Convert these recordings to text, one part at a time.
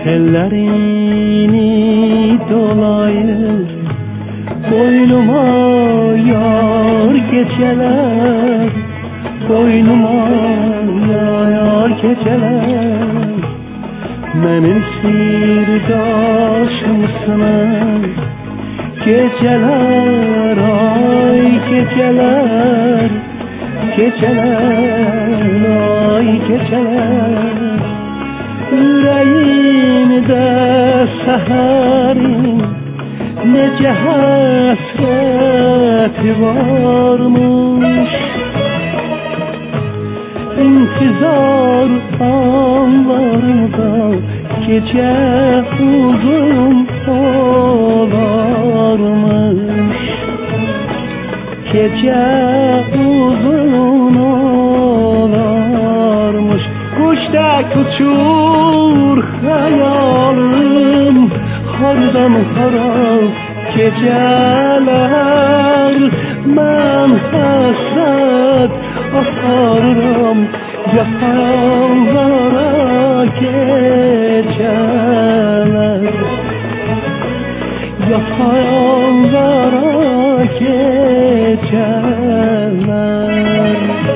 Ellerini dolayır boynuma yar geceler, boynuma yar geceler. Benim sirdaşımsın geceler, ay geceler, geceler, ay geceler. Yüreğimde seherin nece hasreti varmış. İntizar anlarında gece uzun olarmış. Gece uzun olarmış. Kuştak uçur hayalım, hardan harap geceler. Ben hasret akarım yapanlara geceler, yapanlara geceler.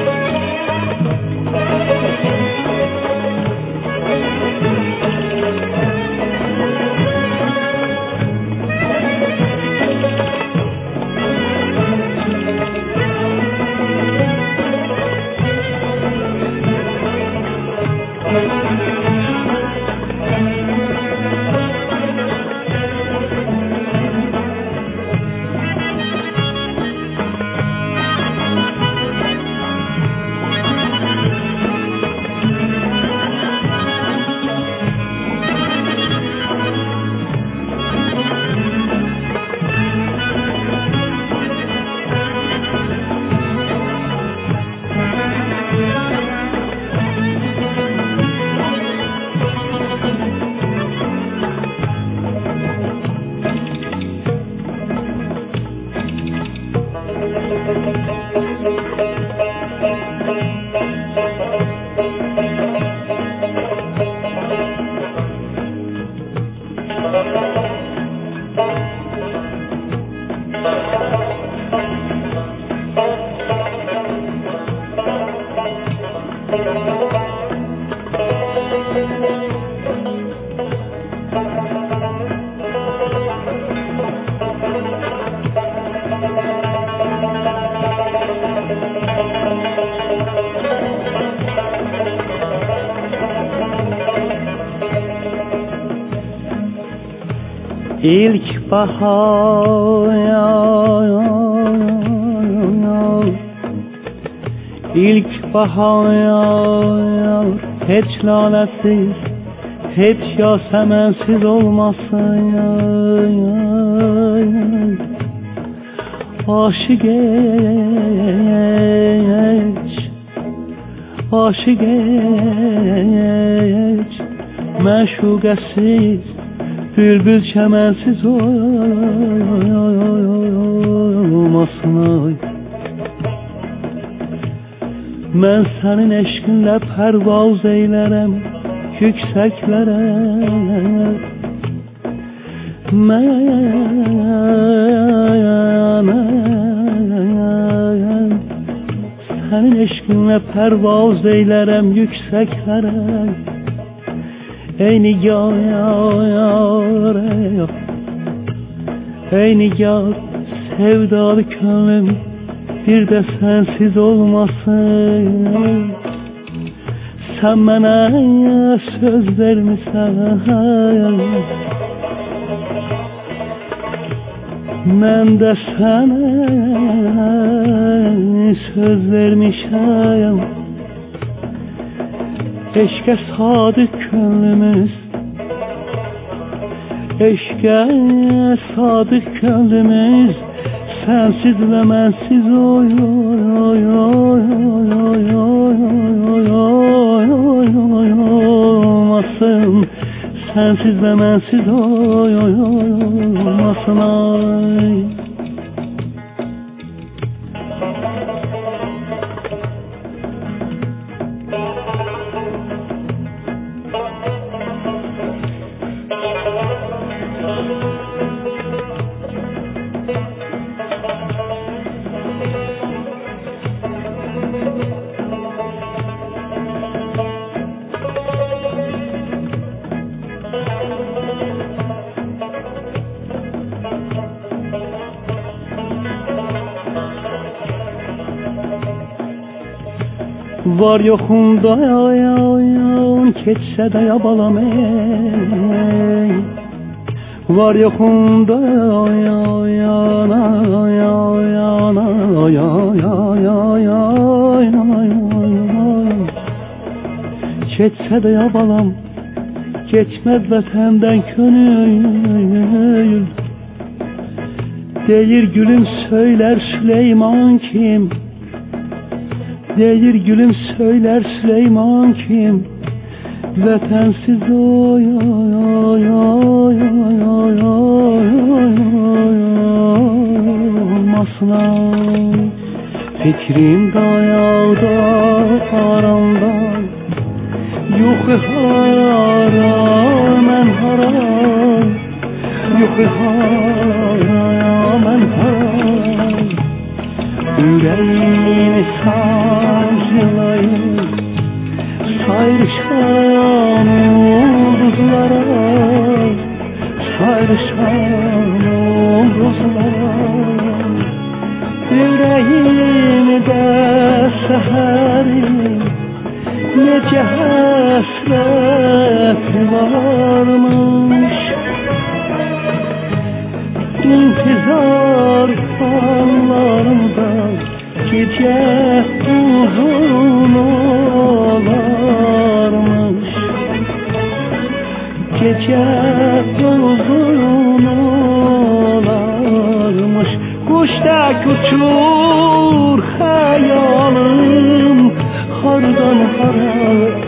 İlk bahar, ilk bahar, hiç lalesiz, hiç yasemensiz olmasın. Aşık geç, aşık geç, meşugesiz, bülbül çemensiz olmasın. Ben senin eşkinle pervaz eylerem yükseklere. Ben senin eşkinle pervaz eylerem yükseklere. Ey nigar, ey nigar, sevdalı könlüm bir de sensiz olmasın. Sen bana söz vermişsen, ben de sana söz vermişim. Eşke sadık könlümüz, eşke sadık könlümüz, sensiz ve mensiz olmasın. Sensiz ve mensiz olmasın ay. Var yoxunda yan keçsə də ya balam ey. Var yoxunda yana keçsə də ya balam, geçməz vətəndən könül. Deyir gülüm söyler Süleyman kim? Deyir gülüm söyler Süleyman kim? Vətənsiz olmasına. Fikrim dayağda aramda, yuxu hara mən hara, yuxu hara mən hara. Ürəyimi sancılayır sayrışan ulduzlara, sayrışan ulduzlara. Yüreğimde seherim nece hasret varmış. İntizar fallarında gece uzun olarmış. Gece uzun olarmış. Kuştak uçur hayalım hardan hara.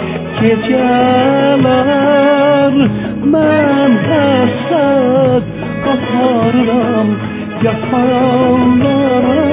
Geceler mən həsəd qatarıram yapanlara.